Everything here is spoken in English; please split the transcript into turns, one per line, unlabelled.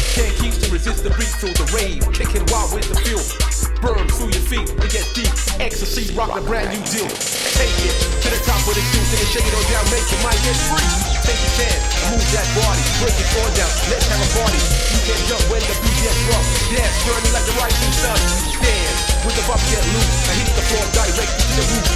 Can't keep to resist the beat, feel the rave. Kicking wild with the feel. Burn through your feet, it gets deep. Ecstasy, rock a brand new deal. Take it to the top of the queue, take it, shake it on down, make your mind get free. Take your chance, move that body, break it on down, let's have a party. You can jump when the beat gets rough. Dance, burning like the rising sun. Dance with the bump get loose, I hit the floor direct to the roof.